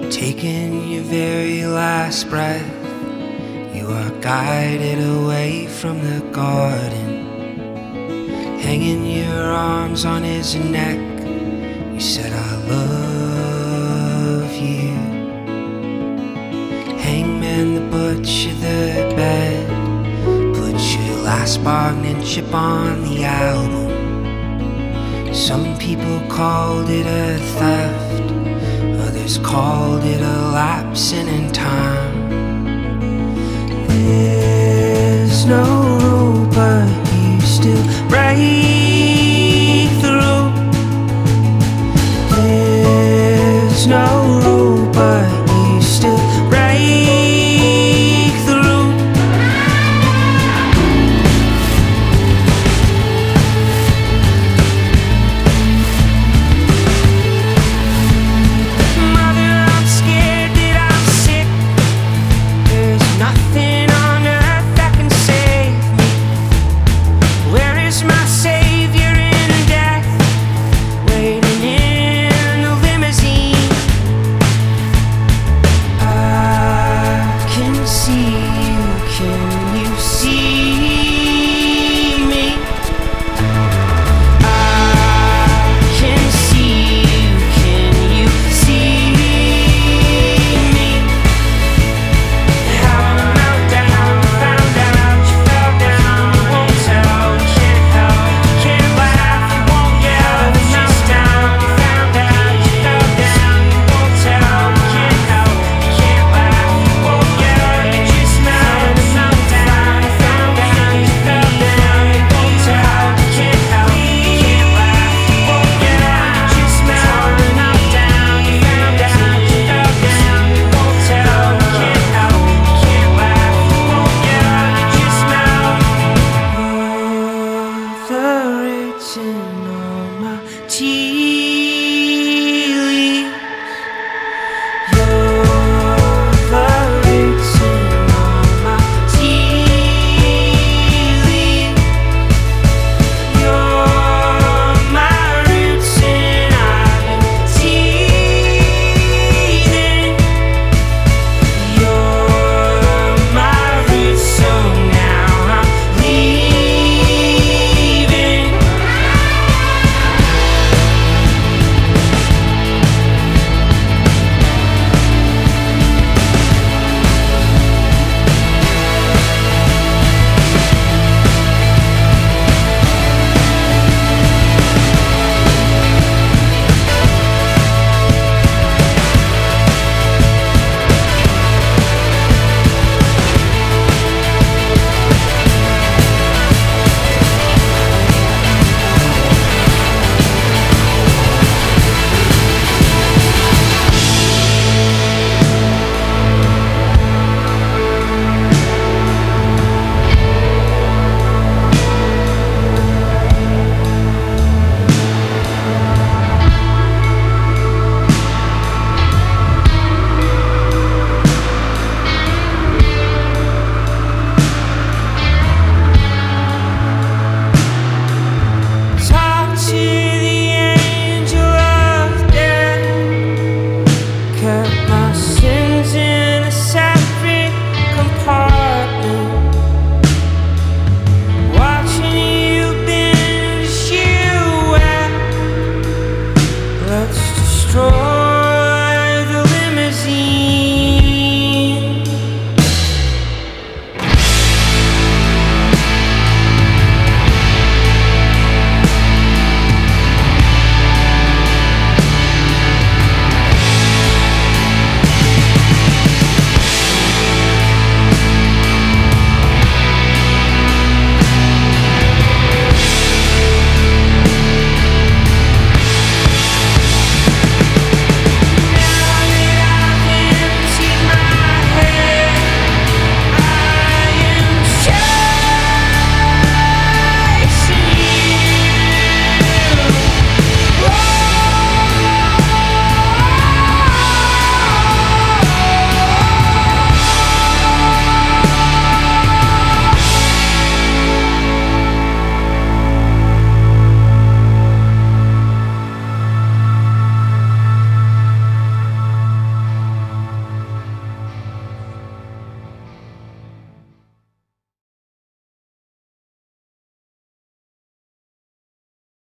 Taking your very last breath, you are guided away from the garden. Hanging your arms on his neck, you said I love you. Hangman the butcher, the bed, put your last bargaining chip on the album. Some people called it a theft, others called it a lapsing in time. There's no rule, but you still break through. There's no rule, but you still break through. Mother, I'm scared that I'm sick. There's nothing on earth that can save me. Where is my savior in death, waiting in the limousine? I can see you, can you see me? I can see you, can you see me? How I melt down, found out you fell down. You won't tell, you can't help, you can't laugh, you won't yell. You melt down, you found out you fell down. You won't tell, you can't help, you can't laugh, you won't yell. You just melt down, you found out you fell down. You won't tell, you can't help, you can't laugh, you won't yell. You just melt down, you found out you fell down. You won't tell, you can't help, you can't laugh, you won't yell. You just melt. You're the written on my tea leaves. You're the written on my tea leaves. You're my roots and I've been teething. You're my roots, so now I'm leaving. Talk to the angel of death. Cut my sins in a separate compartment. Watching you binge you wet. Let's destroy